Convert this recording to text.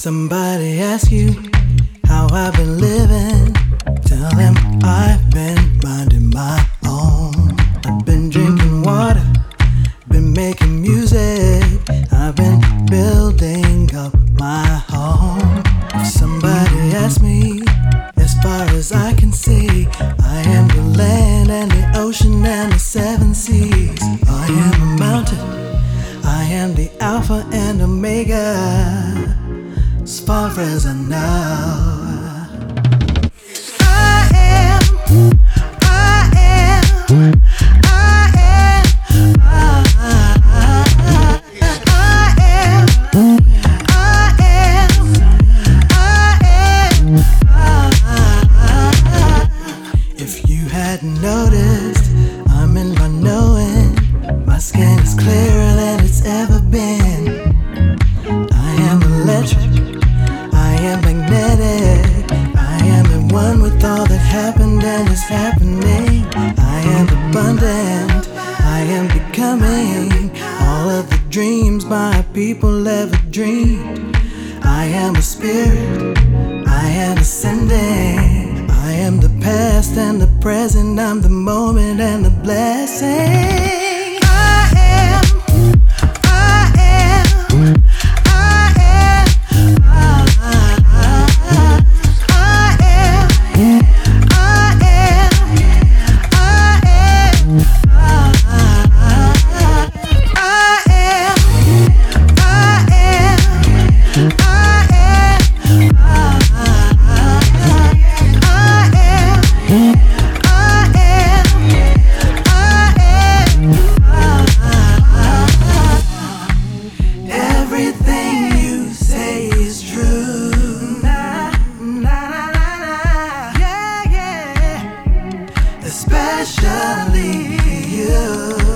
Somebody ask you how I've been living. Tell them I've been minding my own. I've been drinking water, been making music. I've been building up my home. If somebody asks me, as far as I can see, I am the land and the ocean and the seven seas. I am a mountain, I am the Alpha and Omega, as far as I know. If you hadn't noticed, I'm in my knowing. My skin is clearer than it's ever been. I am electric, I am magnetic. I am in one with all that happened and is happening. I am abundant, I am becoming all of the dreams my people ever dreamed. I am a spirit, I am ascending. I am the past and the present, I'm the moment and the blessing. Everything you say is true. Yeah, yeah. Especially you.